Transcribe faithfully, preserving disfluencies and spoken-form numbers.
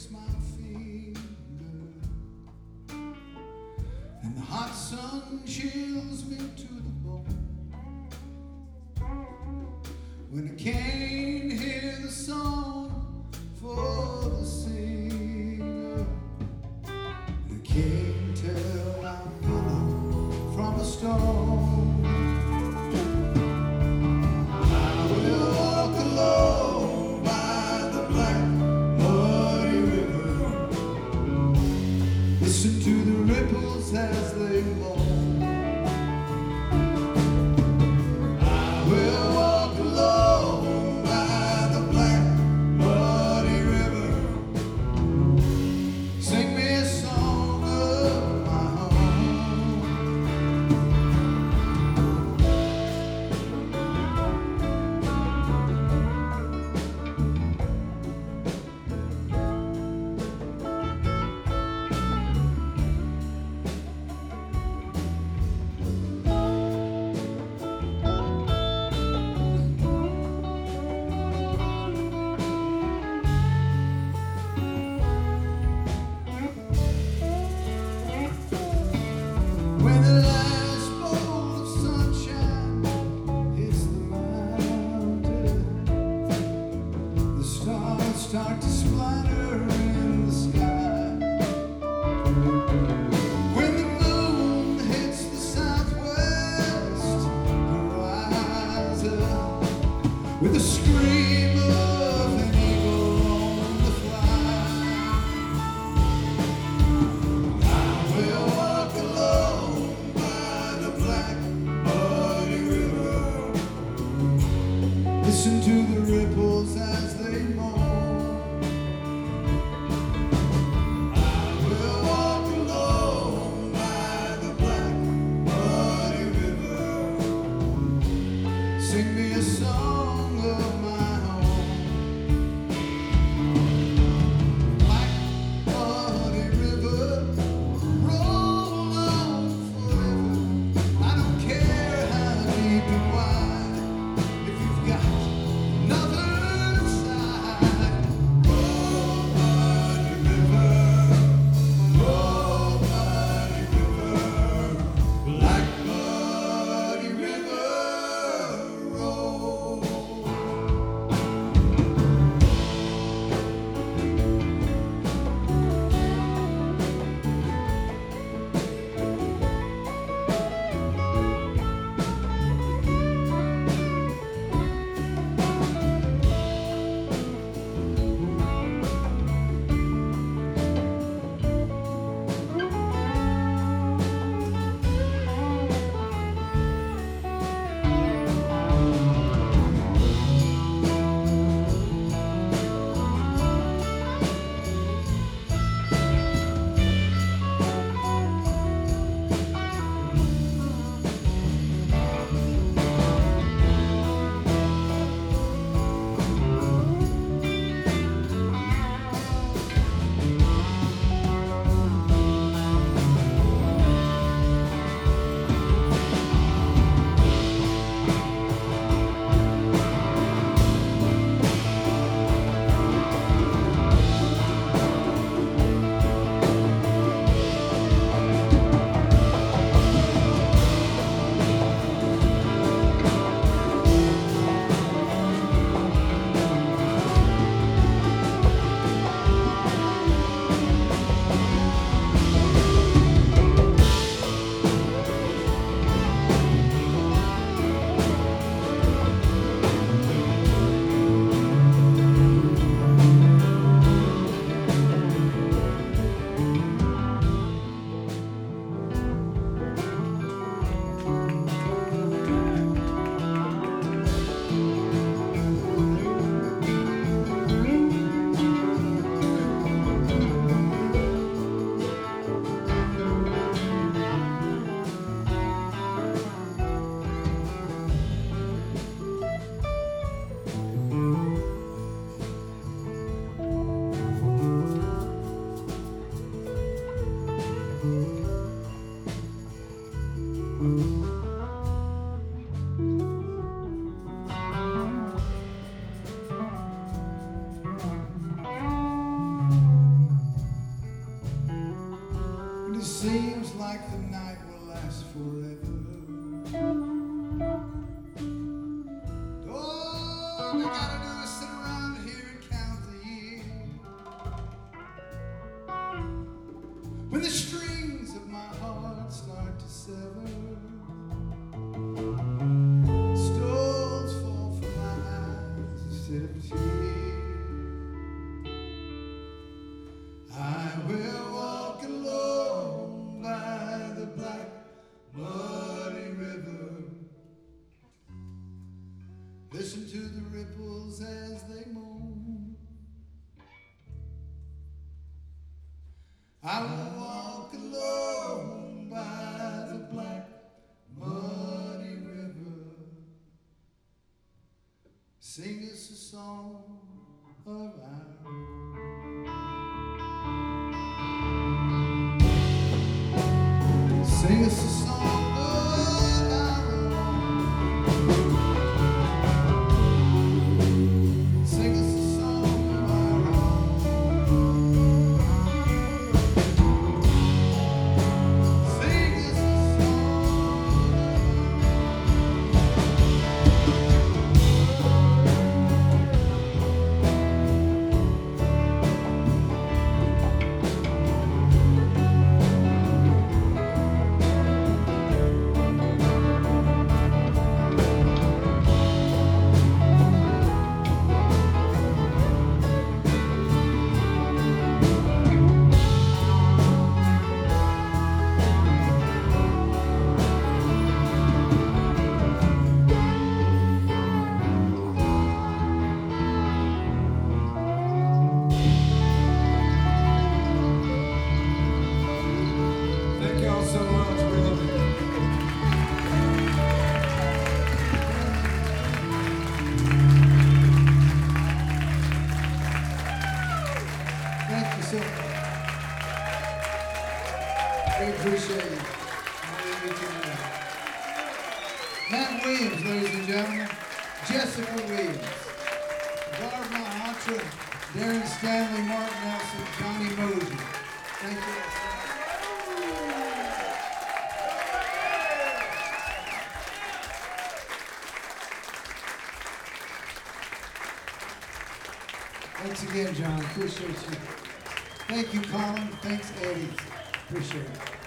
makes my finger, and the hot sun chills me to the bone. When I can't hear the song for the singer, and I can't tell I'm pillow from a stone. Listen to the ripples as they moan. I will walk alone by the black, muddy river. Sing me a song of my when the last bolt of sunshine hits the mountain, the stars start to splatter in the sky. When the moon hits the southwest horizon, with a scream of an eagle on the fly, I will walk alone by the black, muddy river. Listen to the ripples as they moan. seems like the night will last forever. All we gotta do is sit around here and count the years. When the strings of my heart start to sever, stones fall from my eyes instead of tears. I will walk alone by the black, muddy river. Listen to the ripples as they moan. I will walk alone by the black, muddy river. Sing us a song of our own. Sing us a song of our own. Sing us a song of our own. Sing us a We appreciate it. Matt Williams, ladies and gentlemen. Jessica Williams. Barb Mahatra, Darren Stanley, Mark Nelson, Johnny Mosey. Thank you. Thanks again, John. Appreciate you. Thank you, Colin. Thanks, Eddie. Appreciate it.